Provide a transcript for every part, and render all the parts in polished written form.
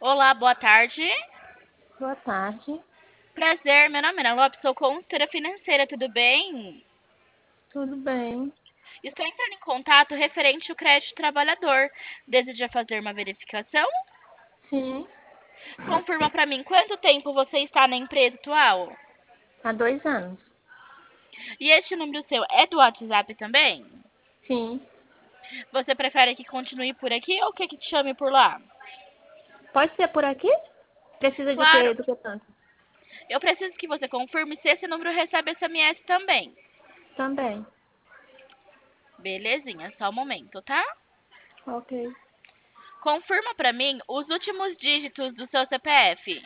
Olá, boa tarde. Boa tarde, Prazer, meu nome é Ana Lopes, sou consultora financeira, tudo bem? tudo bem? Estou entrando em contato referente ao crédito trabalhador. Deseja fazer uma verificação? Sim, Confirma para mim quanto tempo você está na empresa atual? há 2 anos. E este número seu é do WhatsApp também? Sim, Você prefere que continue por aqui ou que te chame por lá? pode ser por aqui? Precisa de Claro, quê? Do que tanto? eu preciso que você confirme se esse número recebe SMS também. Também. Belezinha, só um momento, tá? Ok. Confirma para mim os últimos dígitos do seu CPF.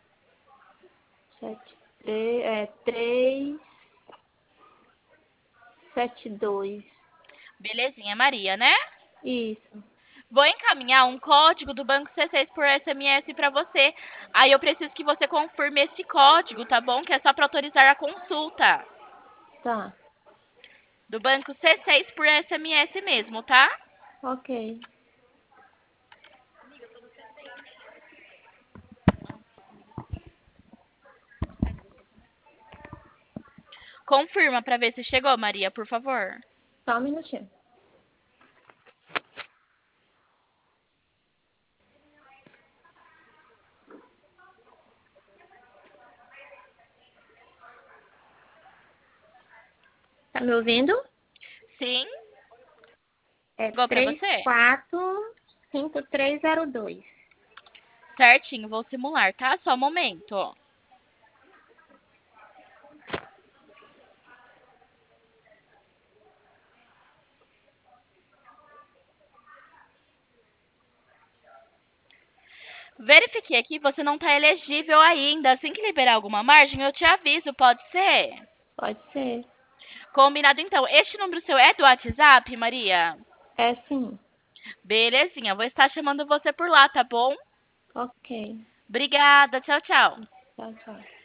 372. Belezinha, Maria, né? Isso. Vou encaminhar um código do Banco C6 por SMS para você. Aí eu preciso que você confirme esse código, tá bom? Que é só para autorizar a consulta. Tá. Do Banco C6 por SMS mesmo, tá? Ok. Confirma para ver se chegou, Maria, por favor. Só um minutinho. Tá me ouvindo? Sim, É chegou para três você? quatro cinco três zero dois. Certinho, vou simular, tá? Só um momento. Verifiquei aqui, você não está elegível ainda. Assim que liberar alguma margem, eu te aviso, pode ser? Pode ser. Combinado então. Este número seu é do WhatsApp, Maria? É sim. Belezinha, vou estar chamando você por lá, tá bom? Ok. Obrigada, tchau, tchau. Tchau, tchau.